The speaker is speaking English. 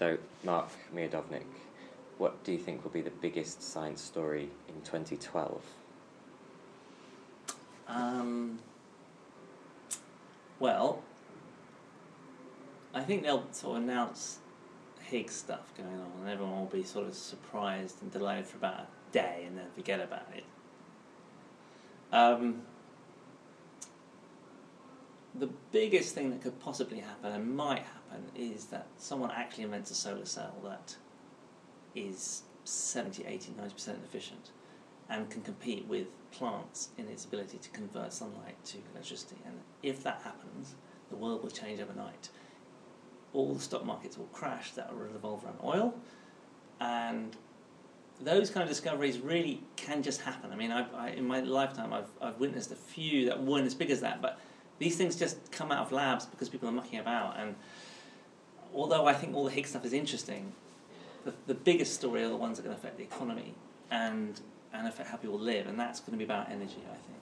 So, Mark Miodownik, what do you think will be the biggest science story in 2012? Well, I think they'll sort of announce Higgs stuff going on, and everyone will be sort of surprised and delighted for about a day and then forget about it. The biggest thing that could possibly happen, and might happen, is that someone actually invents a solar cell that is 70, 80, 90% efficient and can compete with plants in its ability to convert sunlight to electricity. And if that happens, the world will change overnight. All the stock markets will crash, that will revolve around oil, and those kind of discoveries really can just happen. I mean, in my lifetime, I've witnessed a few that weren't as big as that, but these things just come out of labs because people are mucking about. And although I think all the Higgs stuff is interesting, the biggest story are the ones that are going to affect the economy and affect how people live, and that's going to be about energy, I think.